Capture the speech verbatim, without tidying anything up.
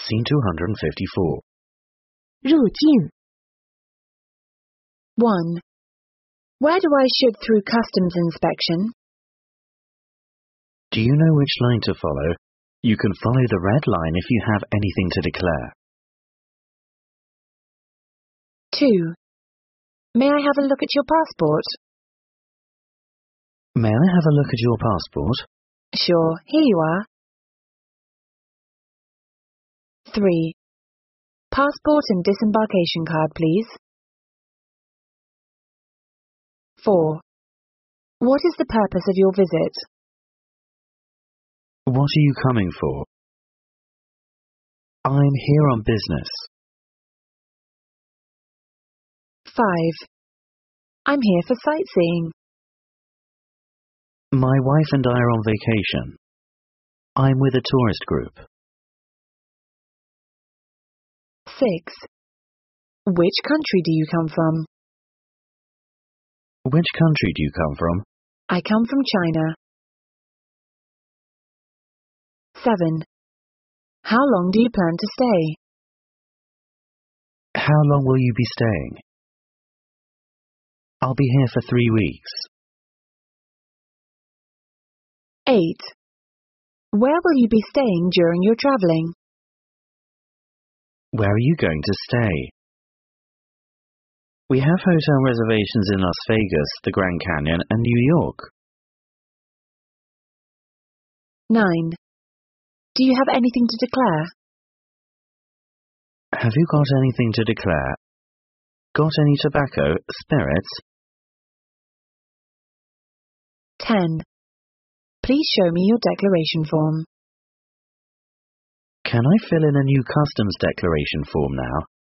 Scene two hundred fifty-four. 入境 one. Where do I ship through customs inspection? Do you know which line to follow? You can follow the red line if you have anything to declare. two. May I have a look at your passport? May I have a look at your passport? Sure, here you are. three. Passport and disembarkation card, please. four. What is the purpose of your visit? What are you coming for? I'm here on business. five. I'm here for sightseeing. My wife and I are on vacation. I'm with a tourist group. six. Which country do you come from? Which country do you come from? I come from China. seven. How long do you plan to stay? How long will you be staying? I'll be here for three weeks. eight. Where will you be staying during your traveling? Where are you going to stay? We have hotel reservations in Las Vegas, the Grand Canyon, and New York. nine. Do you have anything to declare? Have you got anything to declare? Got any tobacco, spirits? ten. Please show me your declaration form. Can I fill in a new customs declaration form now?